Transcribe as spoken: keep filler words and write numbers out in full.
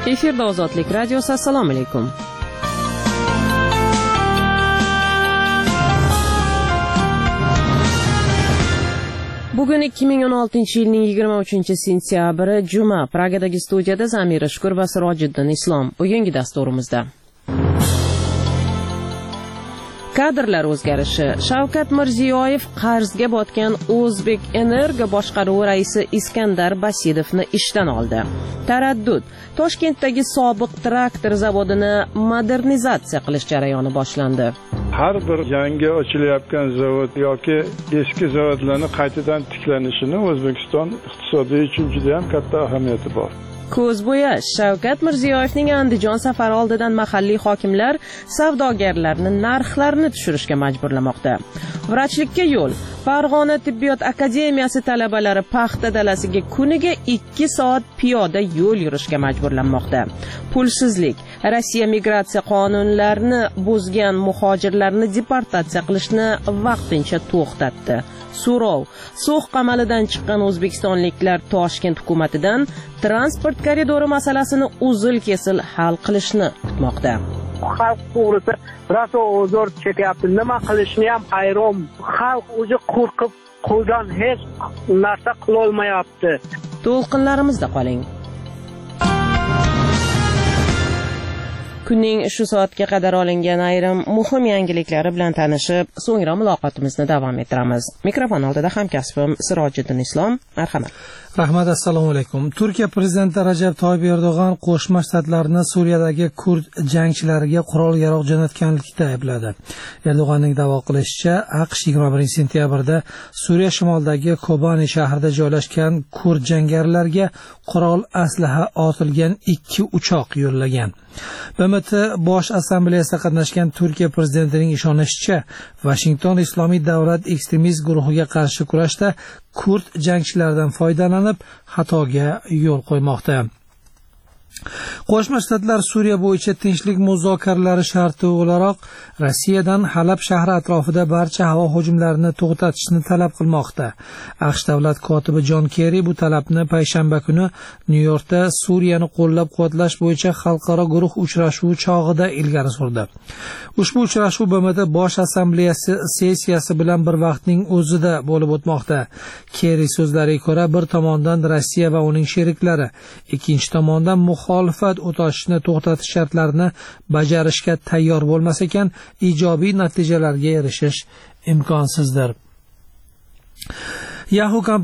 Efirda Ozodlik radiosi. Assalomu alaykum. Bugun ikki ming o'n oltinchi yilning yigirma uchinchi sentyabri juma. Pragadagi studiyada Zamira Shukur va Sirojiddin Islom. Bugungi dasturimizda kadrlar o'zgarishi. Shavkat Mirziyoyev qarzga botgan O'zbek Energo boshqaruvi raisi Iskandar Basidovni ishdan oldi. Taraddud. Toshkentdagi sobiq traktor zavodini modernizatsiya qilish jarayoni boshlandi. Har bir yangi ochilayotgan zavod yoki eski zavodlarning qaytadan tiklanishini O'zbekiston iqtisodiy uchun juda ham katta ahamiyati bor. Ko'z bo'yash. Shavkat Mirziyoyevning Andijon safari oldidan mahalliy hokimlar savdogarlarni narxlarini tushirishga majburlamoqda. Vrachlikka yo'l. Farg'ona tibbiyot akademiyasi talabalari paxta dalasiga kuniga ikki soat piyoda yo'l yurishga majburlanmoqda. Pulsizlik. Rossiya migratsiya qonunlarini buzgan muhojirlarni deportatsiya qilishni vaqtincha to'xtatdi. So'rov. So'x qamalidan chiqqan o'zbekistonliklar Toshkent hukumatidan transport koridori masalasini uzil-kesil hal qilishni kutmoqda. Xalq to'g'risi raso ozor chekyapti. Nima qilishni ham hayron. Xalq o'zi qo'rqib qo'ldan hech narsa qila olmayapti. To'lqinlarimizda qoling. Kunning shu soatga qadar olingan ayrim muhim yangiliklari bilan tanishib, so'ngra muloqotimizni davom ettiramiz. Mikrofon oldida hamkasbim Sirojiddin Islom. Marhamat. Rahmat, assalomu alaykum. Turkiya prezidenti Rajab Toyyib Erdo'g'an Qo'shma Shtatlarni Suriyadagi kurd jangchilariga qurol-yarog' jo'natganlikda aybladi. Erdo'g'anning da'vo qilishicha, AQSh yigirma birinchi sentyabrda Suriya shimolidagi Kobani shahrida joylashgan kurd jangarilarga qurol aslaha otilgan ikki uchoq yo'llagan. B M T Bosh Assambleyasida qatnashgan Turkiya prezidentining ishonishicha, Washington Islomiy davlat ekstremist guruhiga qarshi kurashda kurd jangchilaridan foydalanib, xatoga yo'l qo'ymoqda. Qo'shma Shtatlar Suriya bo'yicha tinchlik muzokaralari sharti o'laroq Rossiyadan Halab shahri atrofida barcha havo hujumlarini to'xtatishni talab qilmoqda. AQSh davlat kotibi Jon Kerri bu talabni payshanba kuni Nyu-Yorkda Suriyani qo'llab-quvvatlash bo'yicha xalqaro guruh uchrashuvi chog'ida ilgari surdi. Ushbu uchrashuv B M T Bosh Assambleyasi sessiyasi bilan bir vaqtning o'zida bo'lib o'tmoqda. Kerri so'zlariga ko'ra, bir tomondan Rossiya va uning sheriklari, ikkinchi tomondan muxolifat o'tashni to'xtatish shartlarini bajarishga tayyor bo'lmas ekan, ijobiy natijalarga erishish imkonsizdir. Yahoo